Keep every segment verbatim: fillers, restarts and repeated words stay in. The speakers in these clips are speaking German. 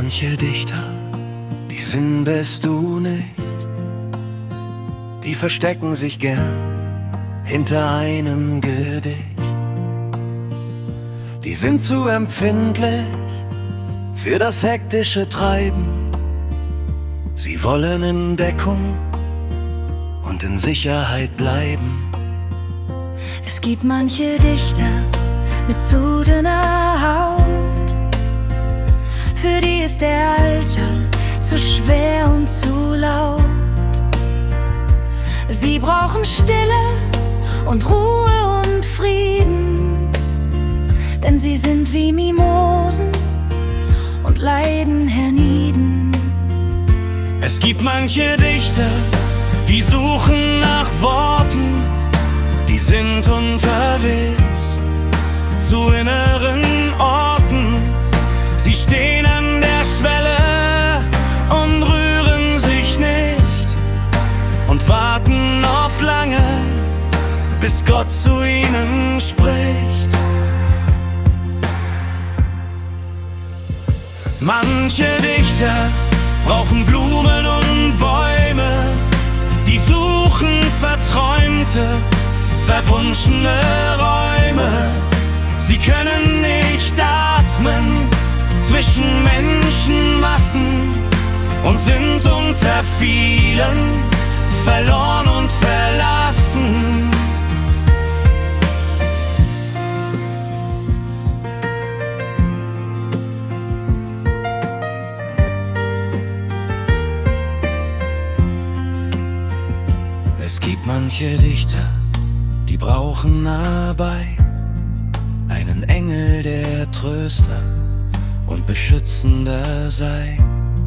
manche Dichter, die findest du nicht. Die verstecken sich gern hinter einem Gedicht. Die sind zu empfindlich für das hektische Treiben. Sie wollen in Deckung und in Sicherheit bleiben. Es gibt manche Dichter mit zu dünner Haut, für die ist der Alltag zu schwer und zu laut. Sie brauchen Stille und Ruhe und Frieden, denn sie sind wie Mimosen und leiden hernieden. Es gibt manche Dichter, die suchen nach Worten, die sind unterwegs zu inneren Orten. Sie stehen an der Schwelle und rühren sich nicht und warten oft lange, bis Gott zu ihnen spricht. Manche Dichter brauchen Blumen und Bäume, die suchen verträumte, verwunschene Räume. Sie können nicht atmen zwischen Menschenmassen und sind unter vielen verloren und verlassen. Es gibt manche Dichter, die brauchen Arbeit, einen Engel, der Tröster und Beschützender sei,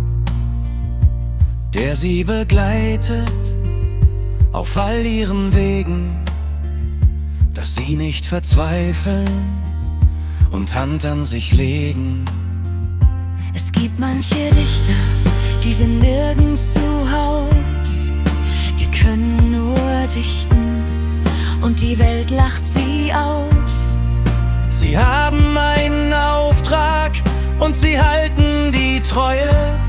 der sie begleitet auf all ihren Wegen, dass sie nicht verzweifeln und Hand an sich legen. Es gibt manche Dichter, die sind nirgends zu Haus, die können nur dichten und die Welt lacht sie aus. Sie haben einen Auftrag und sie halten die Treue.